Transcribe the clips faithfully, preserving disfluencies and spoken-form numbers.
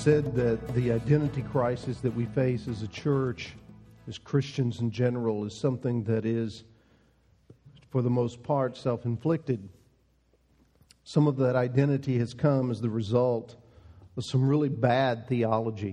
said that the identity crisis that we face as a church, as Christians in general, is something that is, for the most part, self-inflicted. Some of that identity has come as the result of some really bad theology.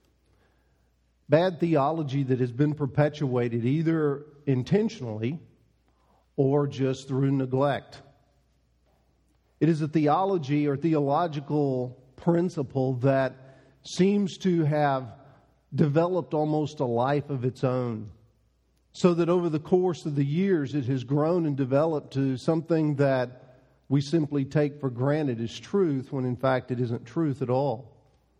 Bad theology that has been perpetuated either intentionally or just through neglect. It is a theology or theological principle that seems to have developed almost a life of its own, so that over the course of the years it has grown and developed to something that we simply take for granted as truth, when in fact it isn't truth at all.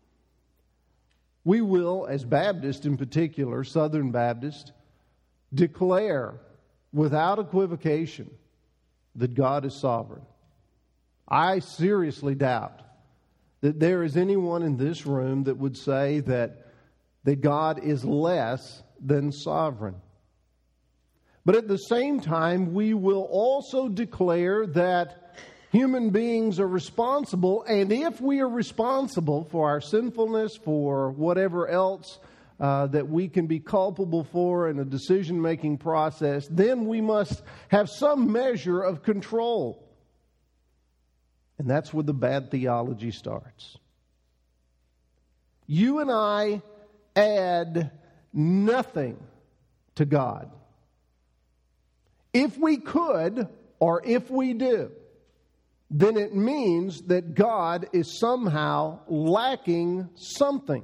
We will, as Baptists in particular, Southern Baptists, declare without equivocation that God is sovereign. I seriously doubt that there is anyone in this room that would say that, that God is less than sovereign. But at the same time, we will also declare that human beings are responsible, and if we are responsible for our sinfulness, for whatever else uh, that we can be culpable for in a decision-making process, then we must have some measure of control. And that's where the bad theology starts. You and I add nothing to God. If we could, or if we do, then it means that God is somehow lacking something.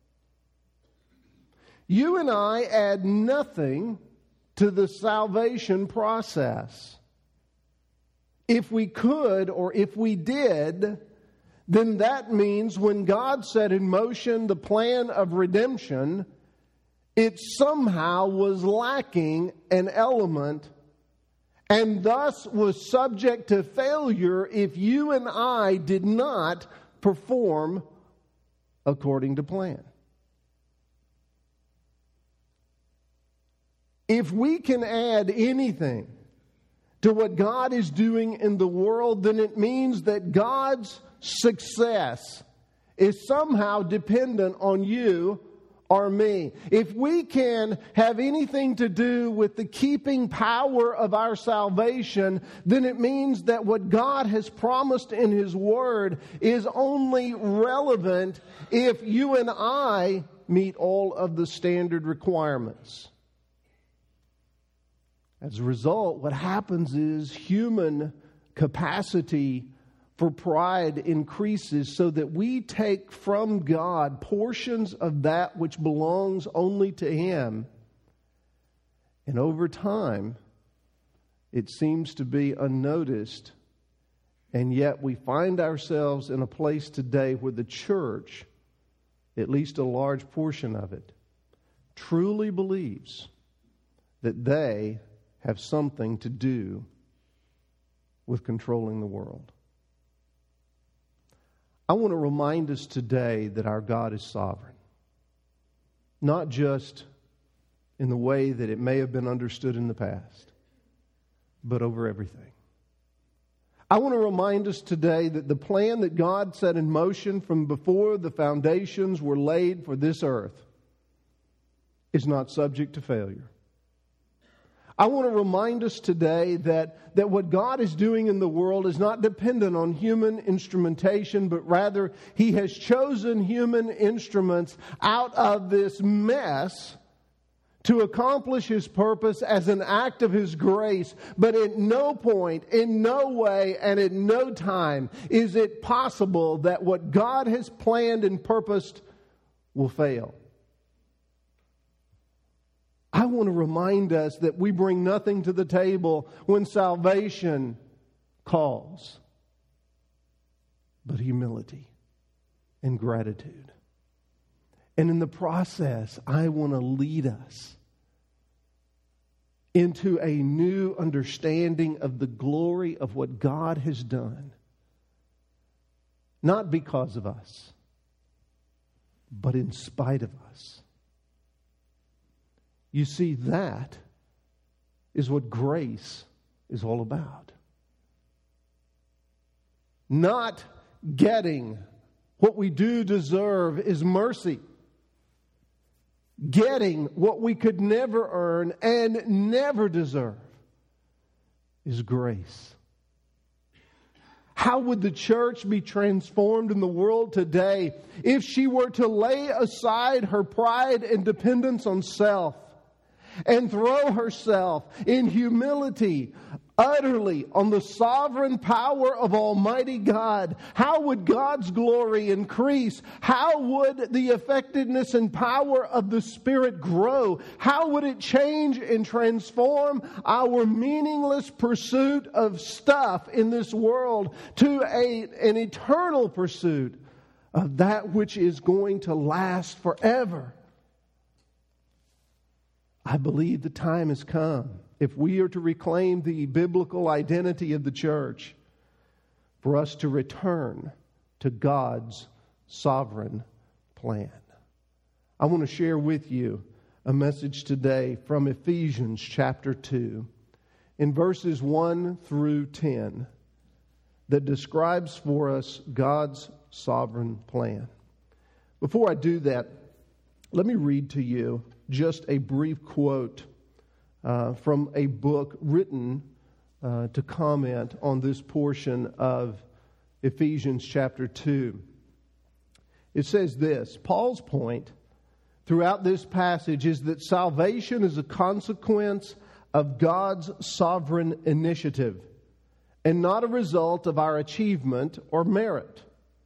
You and I add nothing to the salvation process. If we could, or if we did, then that means when God set in motion the plan of redemption, it somehow was lacking an element, and thus was subject to failure if you and I did not perform according to plan. If we can add anything to what God is doing in the world, then it means that God's success is somehow dependent on you or me. If we can have anything to do with the keeping power of our salvation, then it means that what God has promised in His Word is only relevant if you and I meet all of the standard requirements. As a result, what happens is human capacity for pride increases, so that we take from God portions of that which belongs only to Him. And over time, it seems to be unnoticed. And yet we find ourselves in a place today where the church, at least a large portion of it, truly believes that they have something to do with controlling the world. I want to remind us today that our God is sovereign. Not just in the way that it may have been understood in the past, but over everything. I want to remind us today that the plan that God set in motion from before the foundations were laid for this earth is not subject to failure. I want to remind us today that, that what God is doing in the world is not dependent on human instrumentation, but rather He has chosen human instruments out of this mess to accomplish His purpose as an act of His grace. But at no point, in no way, and at no time is it possible that what God has planned and purposed will fail. I want to remind us that we bring nothing to the table when salvation calls, but humility and gratitude. And in the process, I want to lead us into a new understanding of the glory of what God has done, not because of us, but in spite of us. You see, that is what grace is all about. Not getting What we do deserve is mercy. Getting what we could never earn and never deserve is grace. How would the church be transformed in the world today if she were to lay aside her pride and dependence on self and throw herself in humility utterly on the sovereign power of Almighty God? How would God's glory increase? How would the effectiveness and power of the Spirit grow? How would it change and transform our meaningless pursuit of stuff in this world to a, an eternal pursuit of that which is going to last forever? I believe the time has come, if we are to reclaim the biblical identity of the church, for us to return to God's sovereign plan. I want to share with you a message today from Ephesians chapter two, in verses one through ten, that describes for us God's sovereign plan. Before I do that, let me read to you just a brief quote uh, from a book written uh, to comment on this portion of Ephesians chapter two. It says this: Paul's point throughout this passage is that salvation is a consequence of God's sovereign initiative and not a result of our achievement or merit.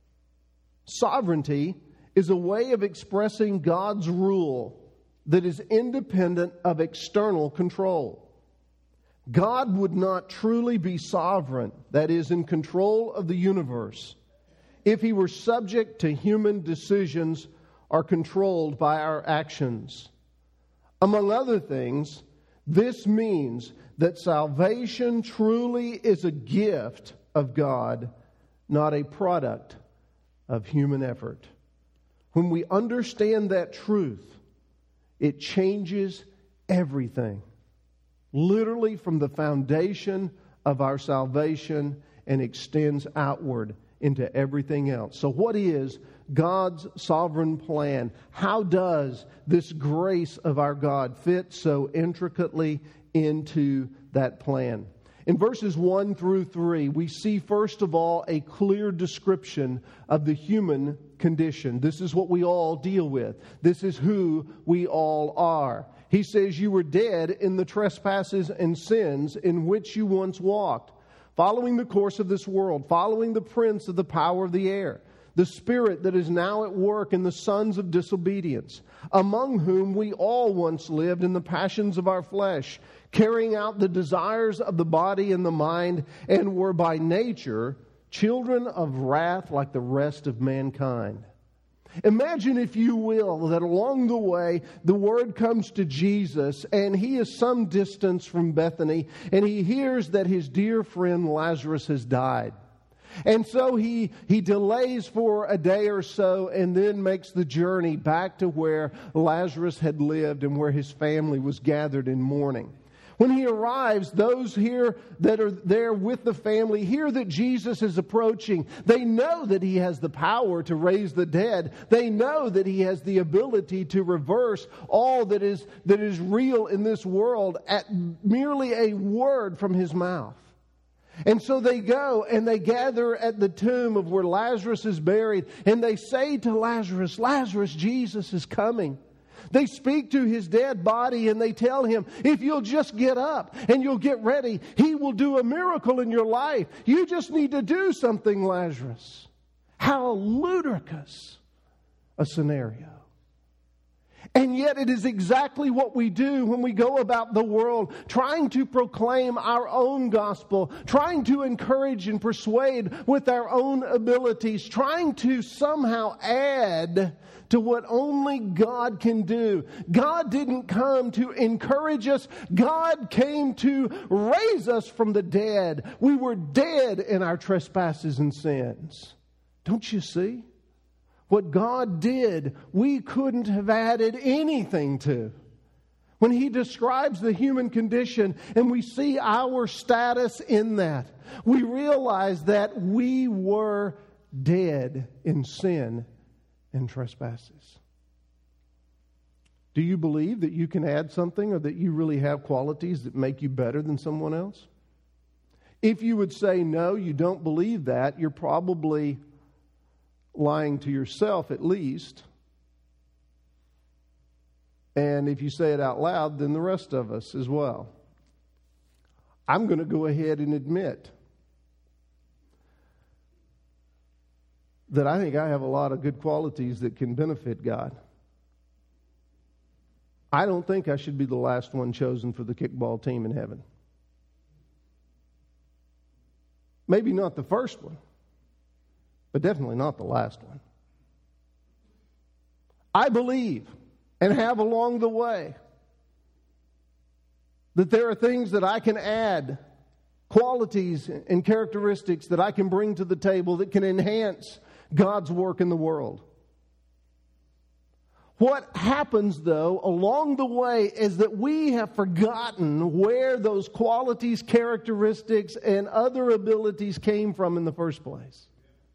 Sovereignty is a way of expressing God's rule that is independent of external control. God would not truly be sovereign, that is, in control of the universe, if He were subject to human decisions or controlled by our actions. Among other things, this means that salvation truly is a gift of God, not a product of human effort. When we understand that truth, it changes everything, literally from the foundation of our salvation, and extends outward into everything else. So what is God's sovereign plan? How does this grace of our God fit so intricately into that plan? In verses one through three, we see first of all a clear description of the human condition. This is what we all deal with. This is who we all are. He says, you were dead in the trespasses and sins in which you once walked, following the course of this world, following the prince of the power of the air, the spirit that is now at work in the sons of disobedience, among whom we all once lived in the passions of our flesh, carrying out the desires of the body and the mind, and were by nature children of wrath like the rest of mankind. Imagine, if you will, that along the way the word comes to Jesus, and He is some distance from Bethany, and He hears that his dear friend Lazarus has died. And so he, he delays for a day or so and then makes the journey back to where Lazarus had lived and where his family was gathered in mourning. When he arrives, those here that are there with the family hear that Jesus is approaching. They know that He has the power to raise the dead. They know that He has the ability to reverse all that is, that is real in this world at merely a word from His mouth. And so they go and they gather at the tomb of where Lazarus is buried, and they say to Lazarus, Lazarus, Jesus is coming. They speak to his dead body and they tell him, if you'll just get up and you'll get ready, He will do a miracle in your life. You just need to do something, Lazarus. How ludicrous a scenario. And yet it is exactly what we do when we go about the world, trying to proclaim our own gospel, trying to encourage and persuade with our own abilities, trying to somehow add to what only God can do. God didn't come to encourage us. God came to raise us from the dead. We were dead in our trespasses and sins. Don't you see? What God did, we couldn't have added anything to. When He describes the human condition and we see our status in that, we realize that we were dead in sin and trespasses. Do you believe that you can add something or that you really have qualities that make you better than someone else? If you would say no, you don't believe that, you're probably lying to yourself at least. And if you say it out loud, then the rest of us as well. I'm going to go ahead and admit that I think I have a lot of good qualities that can benefit God. I don't think I should be the last one chosen for the kickball team in heaven. Maybe not the first one, but definitely not the last one. I believe and have along the way that there are things that I can add, qualities and characteristics that I can bring to the table that can enhance God's work in the world. What happens, though, along the way is that we have forgotten where those qualities, characteristics, and other abilities came from in the first place.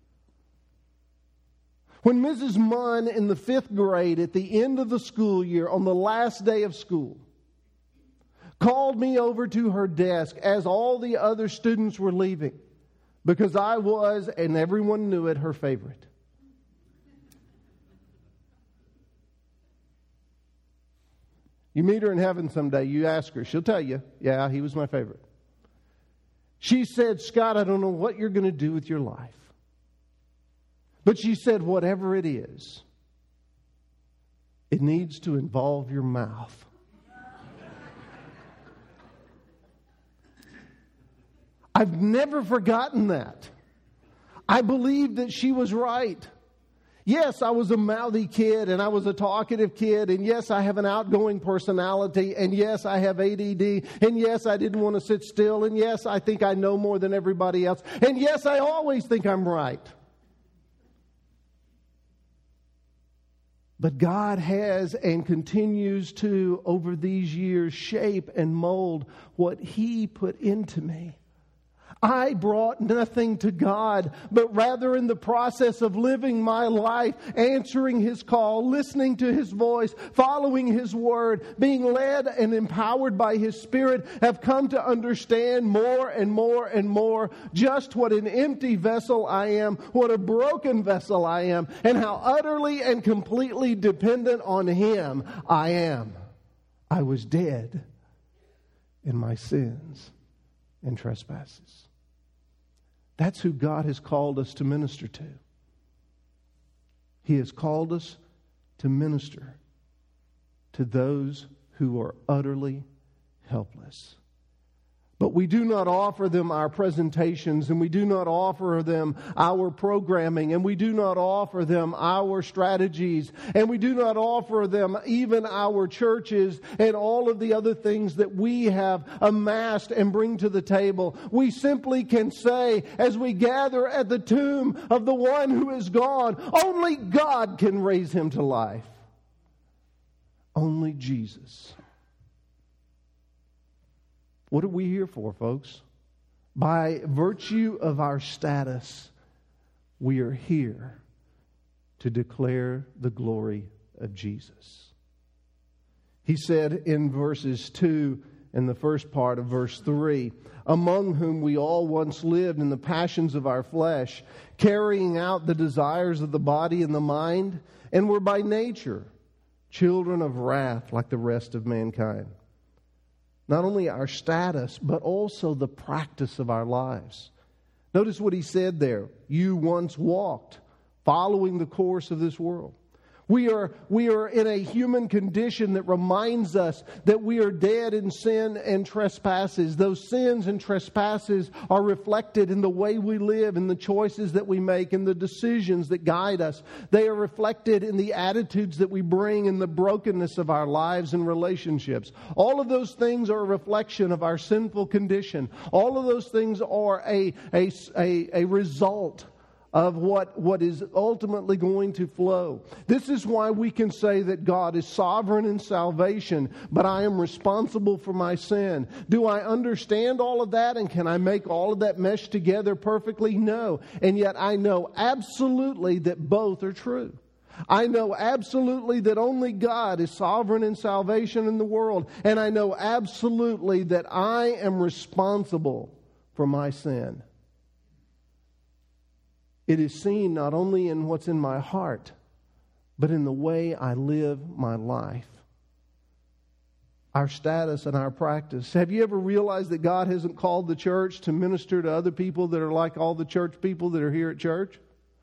When Missus Munn in the fifth grade at the end of the school year, on the last day of school, called me over to her desk as all the other students were leaving, because I was, and everyone knew it, her favorite. You meet her in heaven someday, you ask her, she'll tell you, yeah, he was my favorite. She said, Scott, I don't know what you're going to do with your life. But she said, whatever it is, it needs to involve your mouth. I've never forgotten that. I believe that she was right. Yes, I was a mouthy kid, and I was a talkative kid, and yes, I have an outgoing personality, and yes, I have A D D, and yes, I didn't want to sit still, and yes, I think I know more than everybody else, and yes, I always think I'm right. But God has and continues to, over these years, shape and mold what He put into me. I brought nothing to God, but rather in the process of living my life, answering His call, listening to His voice, following His word, being led and empowered by His Spirit, have come to understand more and more and more just what an empty vessel I am, what a broken vessel I am, and how utterly and completely dependent on Him I am. I was dead in my sins and trespasses. That's who God has called us to minister to. He has called us to minister to those who are utterly helpless. But we do not offer them our presentations, and we do not offer them our programming, and we do not offer them our strategies, and we do not offer them even our churches and all of the other things that we have amassed and bring to the table. We simply can say, as we gather at the tomb of the one who is gone, only God can raise him to life. Only Jesus. What are we here for, folks? By virtue of our status, we are here to declare the glory of Jesus. He said in verses two and the first part of verse three, among whom we all once lived in the passions of our flesh, carrying out the desires of the body and the mind, and were by nature children of wrath like the rest of mankind. Not only our status, but also the practice of our lives. Notice what he said there. You once walked, following the course of this world. We are, we are in a human condition that reminds us that we are dead in sin and trespasses. Those sins and trespasses are reflected in the way we live, in the choices that we make, in the decisions that guide us. They are reflected in the attitudes that we bring, in the brokenness of our lives and relationships. All of those things are a reflection of our sinful condition. All of those things are a, a, a, a result of what, what is ultimately going to flow. This is why we can say that God is sovereign in salvation, but I am responsible for my sin. Do I understand all of that, and can I make all of that mesh together perfectly? No. And yet I know absolutely that both are true. I know absolutely that only God is sovereign in salvation in the world, and I know absolutely that I am responsible for my sin. It is seen not only in what's in my heart, but in the way I live my life. Our status and our practice. Have you ever realized that God hasn't called the church to minister to other people that are like all the church people that are here at church?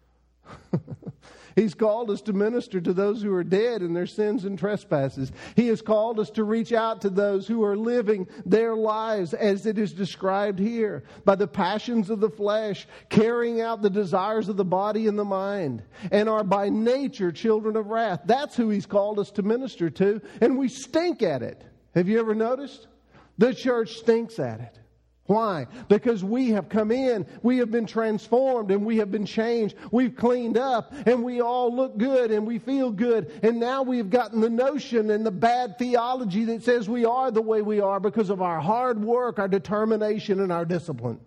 He's called us to minister to those who are dead in their sins and trespasses. He has called us to reach out to those who are living their lives as it is described here, by the passions of the flesh, carrying out the desires of the body and the mind, and are by nature children of wrath. That's who He's called us to minister to, and we stink at it. Have you ever noticed? The church stinks at it. Why? Because we have come in, we have been transformed, and we have been changed. We've cleaned up, and we all look good, and we feel good. And now we've gotten the notion and the bad theology that says we are the way we are because of our hard work, our determination, and our discipline.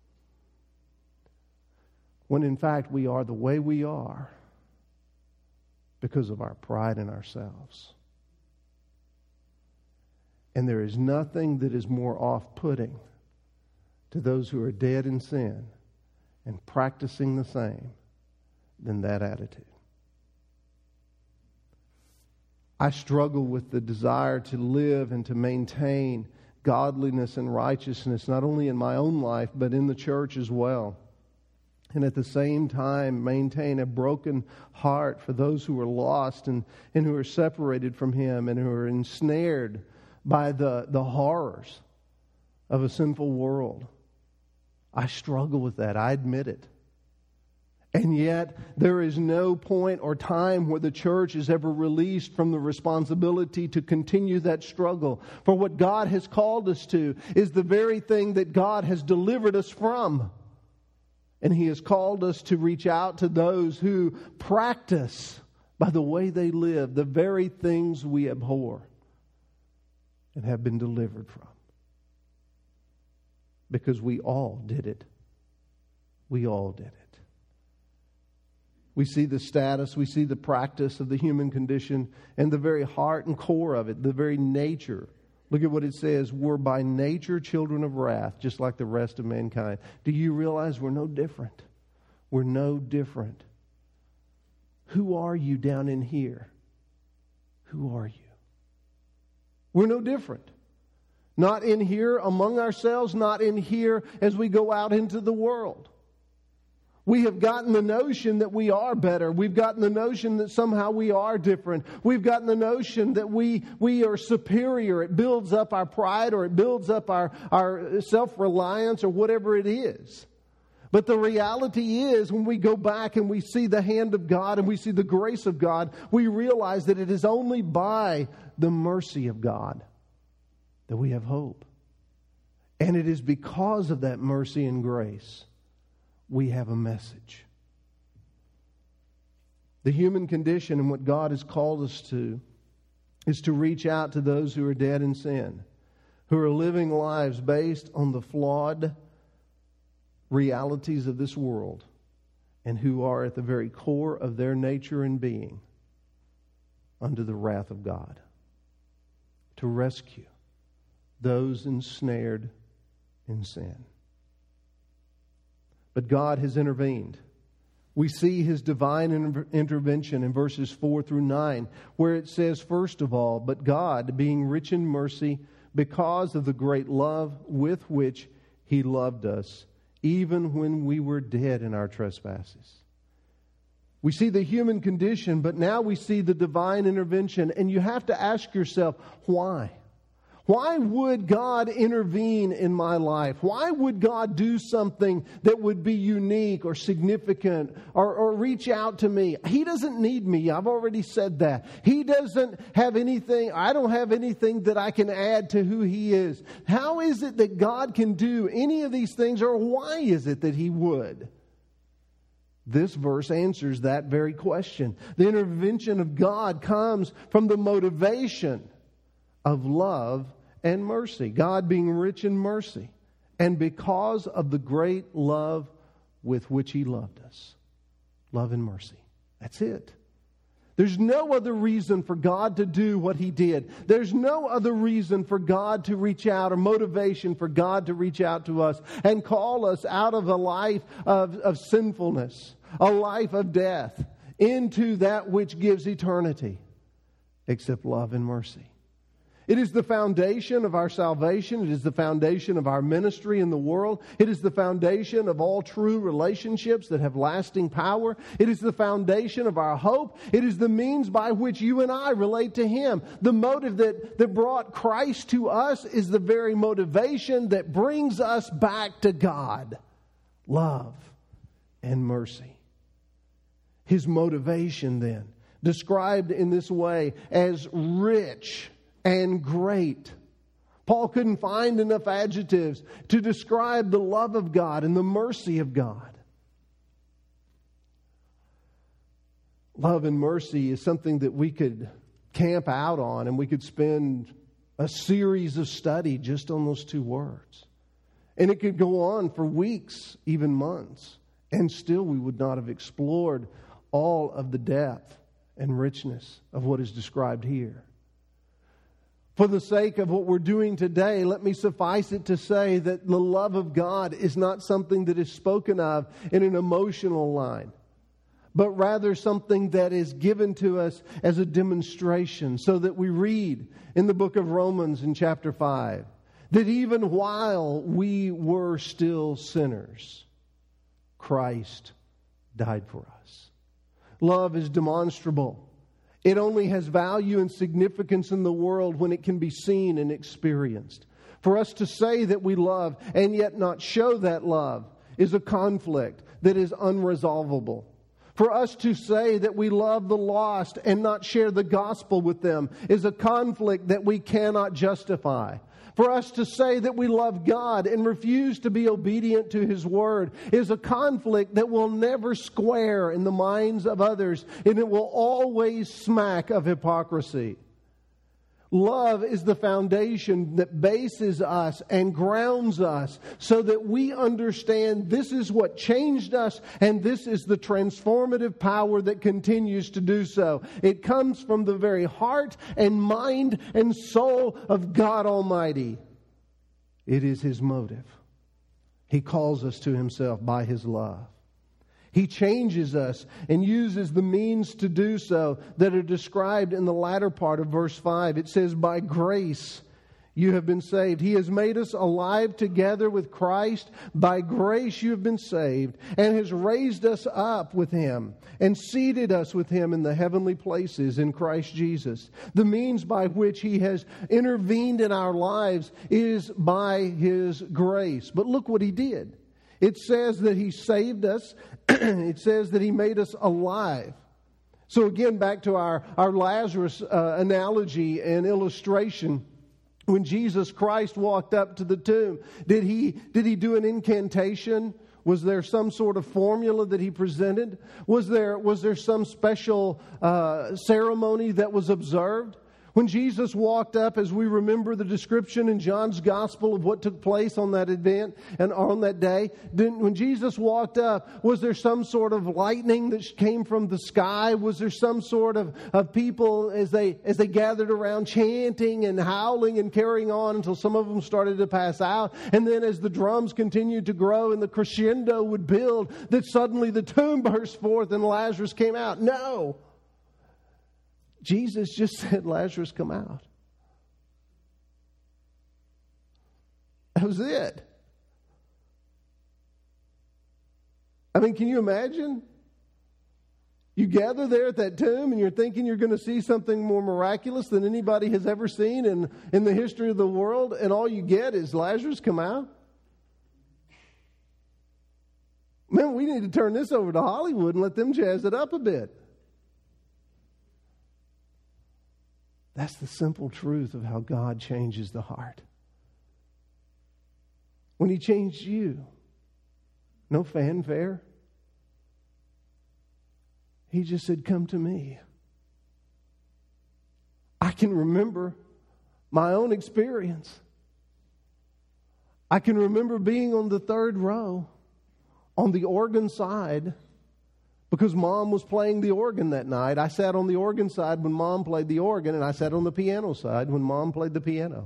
When in fact we are the way we are because of our pride in ourselves. And there is nothing that is more off-putting to those who are dead in sin and practicing the same than that attitude. I struggle with the desire to live and to maintain godliness and righteousness, not only in my own life, but in the church as well. And at the same time, maintain a broken heart for those who are lost and, and who are separated from Him and who are ensnared by the, the horrors of a sinful world. I struggle with that. I admit it. And yet, there is no point or time where the church is ever released from the responsibility to continue that struggle. For what God has called us to is the very thing that God has delivered us from. And He has called us to reach out to those who practice by the way they live the very things we abhor and have been delivered from. Because we all did it. We all did it. We see the status, we see the practice of the human condition, and the very heart and core of it, the very nature. Look at what it says. We're by nature children of wrath, just like the rest of mankind. Do you realize we're no different? We're no different. Who are you down in here? Who are you? We're no different. Not in here among ourselves, not in here as we go out into the world. We have gotten the notion that we are better. We've gotten the notion that somehow we are different. We've gotten the notion that we, we are superior. It builds up our pride, or it builds up our, our self-reliance, or whatever it is. But the reality is, when we go back and we see the hand of God and we see the grace of God, we realize that it is only by the mercy of God that we have hope. And it is because of that mercy and grace we have a message. The human condition and what God has called us to is to reach out to those who are dead in sin, who are living lives based on the flawed realities of this world, and who are at the very core of their nature and being under the wrath of God. To rescue those ensnared in sin. But God has intervened. We see His divine inter- intervention in verses four through nine, where it says, first of all, but God, being rich in mercy, because of the great love with which He loved us, even when we were dead in our trespasses. We see the human condition, but now we see the divine intervention. And you have to ask yourself, why? Why would God intervene in my life? Why would God do something that would be unique or significant or, or reach out to me? He doesn't need me. I've already said that. He doesn't have anything. I don't have anything that I can add to who He is. How is it that God can do any of these things, or why is it that He would? This verse answers that very question. The intervention of God comes from the motivation of love and mercy. God being rich in mercy. And because of the great love with which He loved us. Love and mercy. That's it. There's no other reason for God to do what He did. There's no other reason for God to reach out or motivation for God to reach out to us and call us out of a life of, of sinfulness, a life of death, into that which gives eternity, except love and mercy. It is the foundation of our salvation. It is the foundation of our ministry in the world. It is the foundation of all true relationships that have lasting power. It is the foundation of our hope. It is the means by which you and I relate to Him. The motive that, that brought Christ to us is the very motivation that brings us back to God. Love and mercy. His motivation then, described in this way as rich and great. Paul couldn't find enough adjectives to describe the love of God and the mercy of God. Love and mercy is something that we could camp out on, and we could spend a series of study just on those two words. And it could go on for weeks, even months, and still we would not have explored all of the depth and richness of what is described here. For the sake of what we're doing today, let me suffice it to say that the love of God is not something that is spoken of in an emotional line, but rather something that is given to us as a demonstration, so that we read in the book of Romans in chapter five, that even while we were still sinners, Christ died for us. Love is demonstrable. It only has value and significance in the world when it can be seen and experienced. For us to say that we love and yet not show that love is a conflict that is unresolvable. For us to say that we love the lost and not share the gospel with them is a conflict that we cannot justify. For us to say that we love God and refuse to be obedient to His Word is a conflict that will never square in the minds of others, and it will always smack of hypocrisy. Love is the foundation that bases us and grounds us so that we understand this is what changed us and this is the transformative power that continues to do so. It comes from the very heart and mind and soul of God Almighty. It is His motive. He calls us to Himself by His love. He changes us and uses the means to do so that are described in the latter part of verse five. It says, by grace you have been saved. He has made us alive together with Christ. By grace you have been saved, and has raised us up with Him and seated us with Him in the heavenly places in Christ Jesus. The means by which He has intervened in our lives is by His grace. But look what He did. It says that He saved us. It says that He made us alive. So again, back to our, our Lazarus uh, analogy and illustration. When Jesus Christ walked up to the tomb, did he, did he do an incantation? Was there some sort of formula that He presented? Was there, was there some special uh, ceremony that was observed? When Jesus walked up, as we remember the description in John's Gospel of what took place on that event and on that day, then when Jesus walked up, was there some sort of lightning that came from the sky? Was there some sort of, of people as they as they gathered around chanting and howling and carrying on until some of them started to pass out? And then as the drums continued to grow and the crescendo would build, that suddenly the tomb burst forth and Lazarus came out? No. Jesus just said, Lazarus, come out. That was it. I mean, can you imagine? You gather there at that tomb and you're thinking you're going to see something more miraculous than anybody has ever seen in, in the history of the world, and all you get is Lazarus, come out? Man, we need to turn this over to Hollywood and let them jazz it up a bit. That's the simple truth of how God changes the heart. When He changed you, no fanfare, He just said, come to me. I can remember my own experience. I can remember being on the third row on the organ side because Mom was playing the organ that night. I sat on the organ side when Mom played the organ, and I sat on the piano side when Mom played the piano.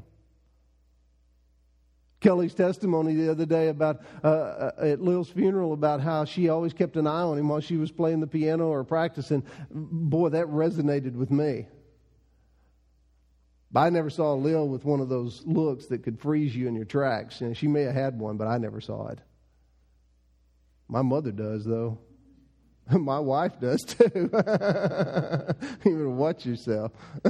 Kelly's testimony the other day about uh, at Lil's funeral about how she always kept an eye on him while she was playing the piano or practicing. Boy, that resonated with me. But I never saw Lil with one of those looks that could freeze you in your tracks. You know, she may have had one, but I never saw it. My mother does, though. My wife does, too. You better watch yourself.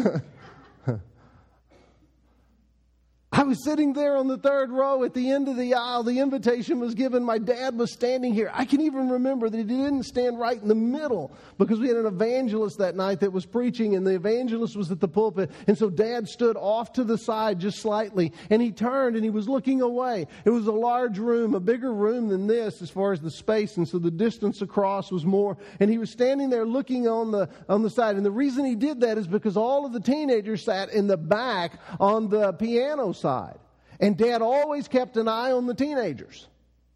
I was sitting there on the third row at the end of the aisle. The invitation was given. My dad was standing here. I can even remember that he didn't stand right in the middle because we had an evangelist that night that was preaching, and the evangelist was at the pulpit. And so Dad stood off to the side just slightly, and he turned and he was looking away. It was a large room, a bigger room than this as far as the space, and so the distance across was more. And he was standing there looking on the on the side. And the reason he did that is because all of the teenagers sat in the back on the piano side. Side. And Dad always kept an eye on the teenagers.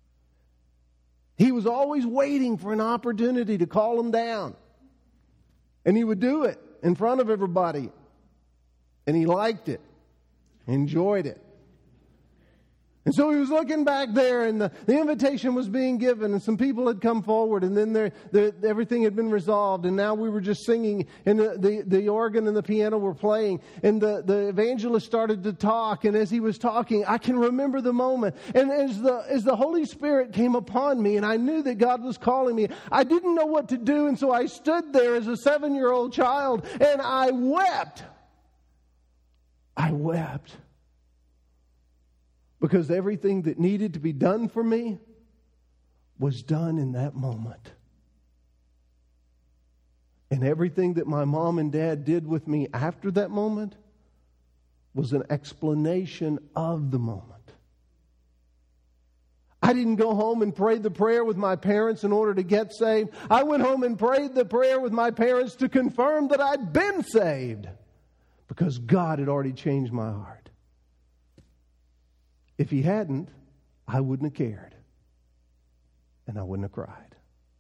He was always waiting for an opportunity to call them down. And he would do it in front of everybody. And he liked it. Enjoyed it. And so he was looking back there, and the, the invitation was being given, and some people had come forward, and then there, the, everything had been resolved, and now we were just singing, and the, the, the organ and the piano were playing, and the, the evangelist started to talk, and as he was talking, I can remember the moment, and as the, as the Holy Spirit came upon me, and I knew that God was calling me, I didn't know what to do, and so I stood there as a seven-year-old child, and I wept. I wept. Because everything that needed to be done for me was done in that moment. And everything that my mom and dad did with me after that moment was an explanation of the moment. I didn't go home and pray the prayer with my parents in order to get saved. I went home and prayed the prayer with my parents to confirm that I'd been saved. Because God had already changed my heart. If He hadn't, I wouldn't have cared. And I wouldn't have cried.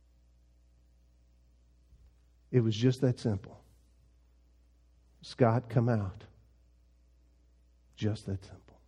It was just that simple. Scott, come out. Just that simple.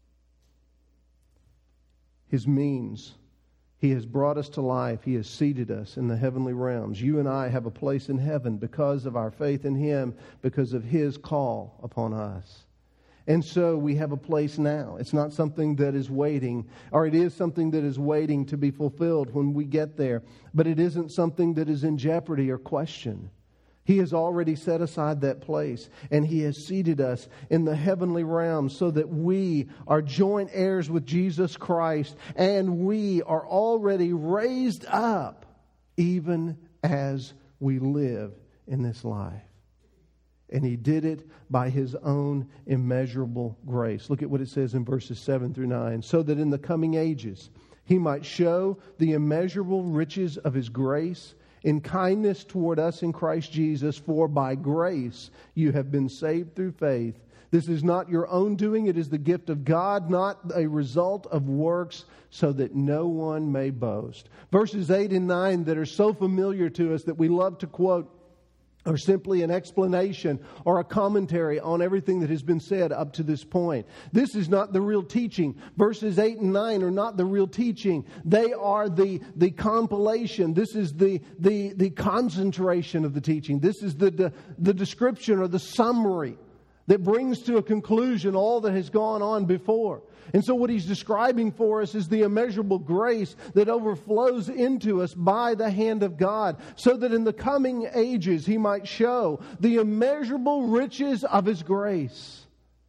His means, He has brought us to life. He has seated us in the heavenly realms. You and I have a place in heaven because of our faith in Him, because of His call upon us. And so we have a place now. It's not something that is waiting, or it is something that is waiting to be fulfilled when we get there. But it isn't something that is in jeopardy or question. He has already set aside that place, and He has seated us in the heavenly realm so that we are joint heirs with Jesus Christ, and we are already raised up even as we live in this life. And He did it by His own immeasurable grace. Look at what it says in verses seven through nine. So that in the coming ages He might show the immeasurable riches of His grace in kindness toward us in Christ Jesus. For by grace you have been saved through faith. This is not your own doing. It is the gift of God, not a result of works, so that no one may boast. Verses eight and nine that are so familiar to us that we love to quote or simply an explanation or a commentary on everything that has been said up to this point. This is not the real teaching. Verses eight and nine are not the real teaching. They are the, the compilation. This is the, the, the concentration of the teaching. This is the, the, the description or the summary that brings to a conclusion all that has gone on before. And so what he's describing for us is the immeasurable grace that overflows into us by the hand of God, so that in the coming ages He might show the immeasurable riches of His grace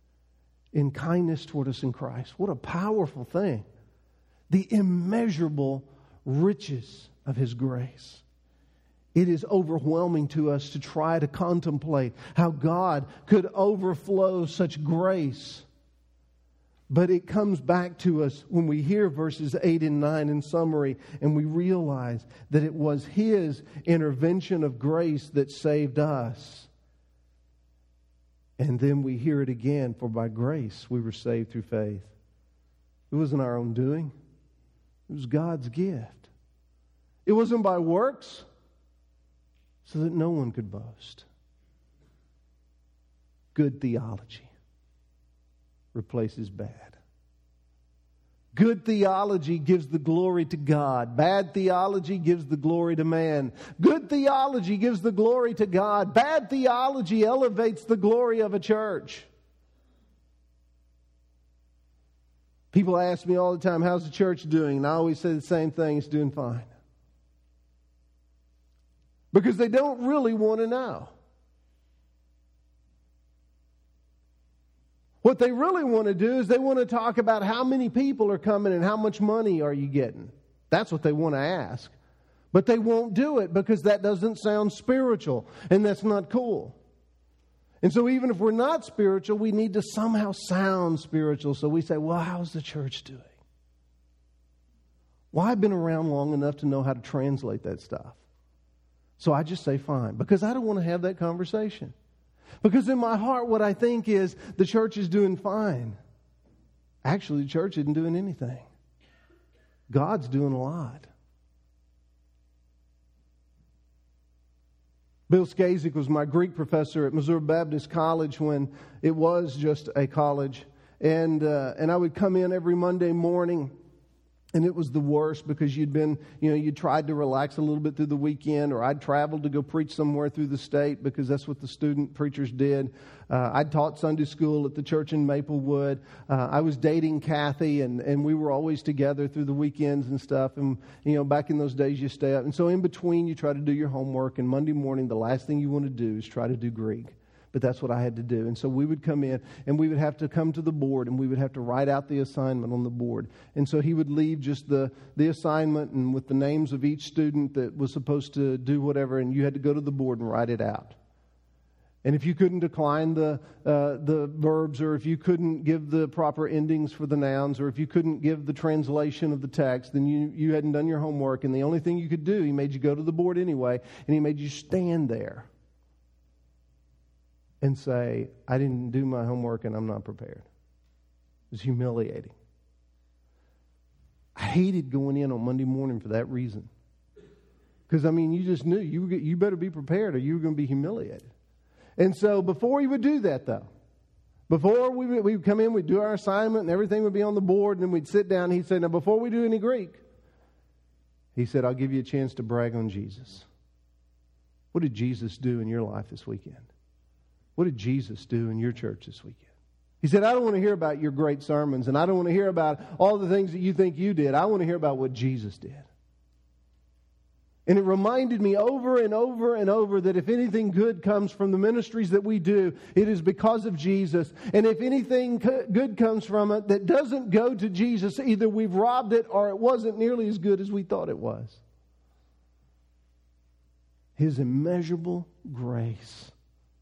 in kindness toward us in Christ. What a powerful thing. The immeasurable riches of His grace. It is overwhelming to us to try to contemplate how God could overflow such grace But it comes back to us when we hear verses eight and nine in summary, and we realize that it was His intervention of grace that saved us. And then we hear it again, for by grace we were saved through faith. It wasn't our own doing. It was God's gift. It wasn't by works, so that no one could boast. Good theology replaces bad. Good theology gives the glory to God. Bad theology gives the glory to man. Good theology gives the glory to God. Bad theology elevates the glory of a church. People ask me all the time, how's the church doing? And I always say the same thing, it's doing fine. Because they don't really want to know. What they really want to do is they want to talk about how many people are coming and how much money are you getting. That's what they want to ask. But they won't do it because that doesn't sound spiritual and that's not cool. And so even if we're not spiritual, we need to somehow sound spiritual. So we say, well, how's the church doing? Well, I've been around long enough to know how to translate that stuff. So I just say fine, because I don't want to have that conversation. Because in my heart, what I think is the church is doing fine. Actually, the church isn't doing anything. God's doing a lot. Bill Skazik was my Greek professor at Missouri Baptist College when it was just a college. And uh, and I would come in every Monday morning. And it was the worst because you'd been, you know, you tried to relax a little bit through the weekend, or I'd traveled to go preach somewhere through the state because that's what the student preachers did. Uh, I'd taught Sunday school at the church in Maplewood. Uh, I was dating Kathy, and, and we were always together through the weekends and stuff. And, you know, back in those days, you stay up. And so in between, you try to do your homework. And Monday morning, the last thing you want to do is try to do Greek. But that's what I had to do. And so we would come in and we would have to come to the board and we would have to write out the assignment on the board. And so he would leave just the, the assignment and with the names of each student that was supposed to do whatever, and you had to go to the board and write it out. And if you couldn't decline the uh, the verbs, or if you couldn't give the proper endings for the nouns, or if you couldn't give the translation of the text, then you, you hadn't done your homework. And the only thing you could do, he made you go to the board anyway, and he made you stand there and say, I didn't do my homework and I'm not prepared. It was humiliating. I hated going in on Monday morning for that reason. Because, I mean, you just knew you were, you better be prepared or you were going to be humiliated. And so before he would do that, though, before we would, we would come in, we'd do our assignment and everything would be on the board, and then we'd sit down and he'd say, now before we do any Greek, he said, I'll give you a chance to brag on Jesus. What did Jesus do in your life this weekend? What did Jesus do in your church this weekend? He said, I don't want to hear about your great sermons, and I don't want to hear about all the things that you think you did. I want to hear about what Jesus did. And it reminded me over and over and over that if anything good comes from the ministries that we do, it is because of Jesus. And if anything good comes from it that doesn't go to Jesus, either we've robbed it or it wasn't nearly as good as we thought it was. His immeasurable grace.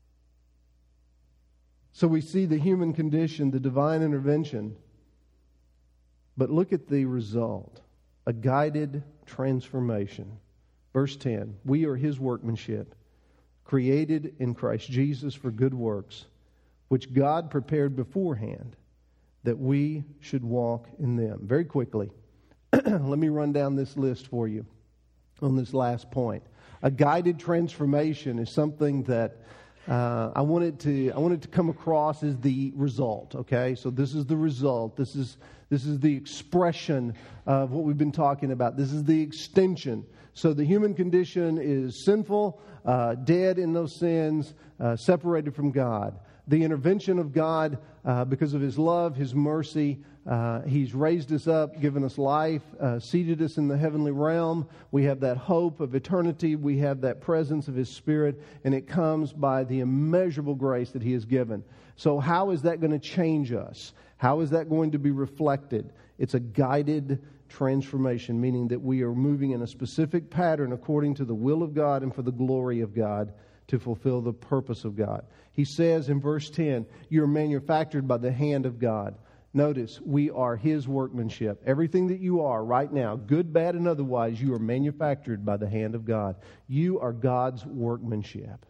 So we see the human condition, the divine intervention. But look at the result. A guided transformation. Verse ten, we are His workmanship, created in Christ Jesus for good works, which God prepared beforehand that we should walk in them. Very quickly, let me run down this list for you on this last point. A guided transformation is something that Uh, I wanted to I wanted to come across as the result. Okay, so this is the result. This is this is the expression of what we've been talking about. This is the extension. So the human condition is sinful, uh, dead in those sins, uh, separated from God. The intervention of God, uh, because of His love, His mercy, uh, He's raised us up, given us life, uh, seated us in the heavenly realm. We have that hope of eternity. We have that presence of His Spirit, and it comes by the immeasurable grace that He has given. So how is that going to change us? How is that going to be reflected? It's a guided transformation, meaning that we are moving in a specific pattern according to the will of God and for the glory of God, to fulfill the purpose of God. He says in verse ten, you're manufactured by the hand of God. Notice, we are His workmanship. Everything that you are right now, good, bad, and otherwise, you are manufactured by the hand of God. You are God's workmanship.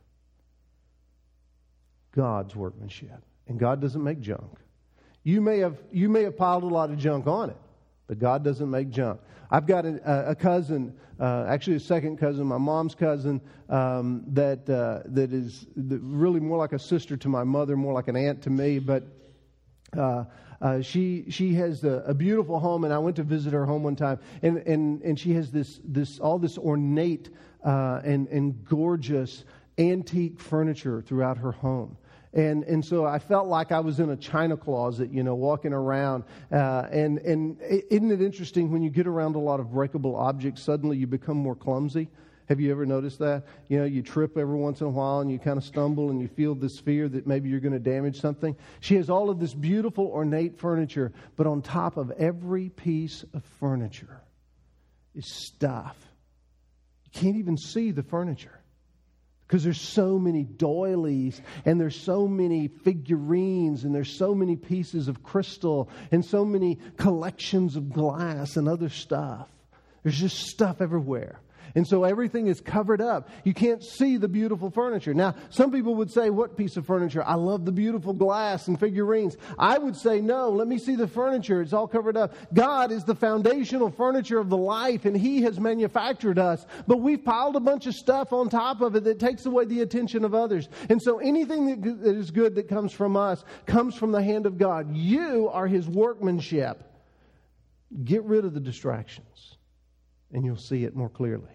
God's workmanship. And God doesn't make junk. You may have you may have piled a lot of junk on it, but God doesn't make junk. I've got a, a cousin, uh, actually a second cousin, my mom's cousin, um, that uh, that is really more like a sister to my mother, more like an aunt to me. But uh, uh, she she has a, a beautiful home, and I went to visit her home one time, and and, and she has this this all this ornate uh, and and gorgeous antique furniture throughout her home. And and so I felt like I was in a china closet, you know, walking around. Uh, and, and isn't it interesting when you get around a lot of breakable objects, suddenly you become more clumsy? Have you ever noticed that? You know, you trip every once in a while and you kind of stumble and you feel this fear that maybe you're going to damage something. She has all of this beautiful ornate furniture, but on top of every piece of furniture is stuff. You can't even see the furniture. Because there's so many doilies and there's so many figurines and there's so many pieces of crystal and so many collections of glass and other stuff. There's just stuff everywhere. And so everything is covered up. You can't see the beautiful furniture. Now, some people would say, what piece of furniture? I love the beautiful glass and figurines. I would say, no, let me see the furniture. It's all covered up. God is the foundational furniture of the life, and He has manufactured us. But we've piled a bunch of stuff on top of it that takes away the attention of others. And so anything that, that is good that comes from us comes from the hand of God. You are His workmanship. Get rid of the distractions, and you'll see it more clearly.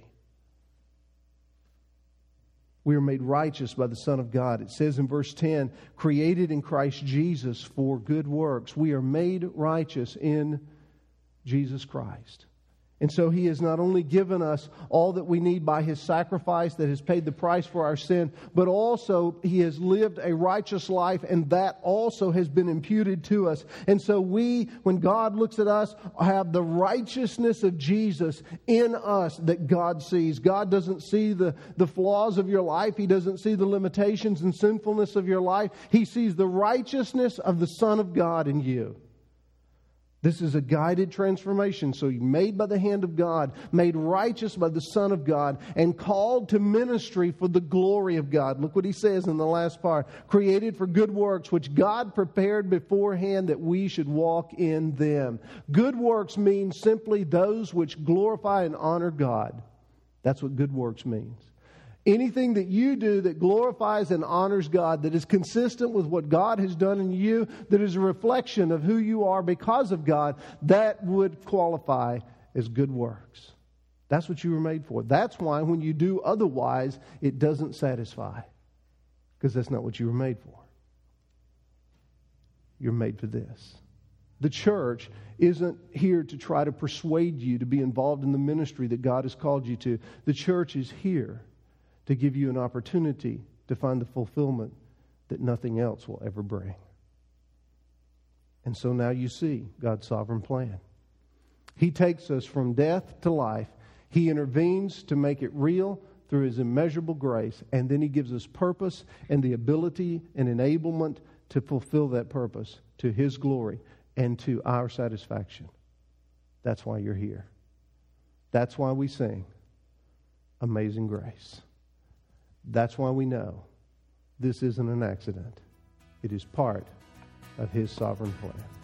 We are made righteous by the Son of God. It says in verse ten, created in Christ Jesus for good works. We are made righteous in Jesus Christ. And so He has not only given us all that we need by His sacrifice that has paid the price for our sin, but also He has lived a righteous life, and that also has been imputed to us. And so we, when God looks at us, have the righteousness of Jesus in us that God sees. God doesn't see the, the flaws of your life. He doesn't see the limitations and sinfulness of your life. He sees the righteousness of the Son of God in you. This is a guided transformation. So you're made by the hand of God, made righteous by the Son of God, and called to ministry for the glory of God. Look what he says in the last part. Created for good works, which God prepared beforehand that we should walk in them. Good works means simply those which glorify and honor God. That's what good works means. Anything that you do that glorifies and honors God, that is consistent with what God has done in you, that is a reflection of who you are because of God, that would qualify as good works. That's what you were made for. That's why when you do otherwise, it doesn't satisfy. Because that's not what you were made for. You're made for this. The church isn't here to try to persuade you to be involved in the ministry that God has called you to. The church is here to give you an opportunity to find the fulfillment that nothing else will ever bring. And so now you see God's sovereign plan. He takes us from death to life. He intervenes to make it real through His immeasurable grace. And then He gives us purpose and the ability and enablement to fulfill that purpose to His glory and to our satisfaction. That's why you're here. That's why we sing Amazing Grace. That's why we know this isn't an accident. It is part of His sovereign plan.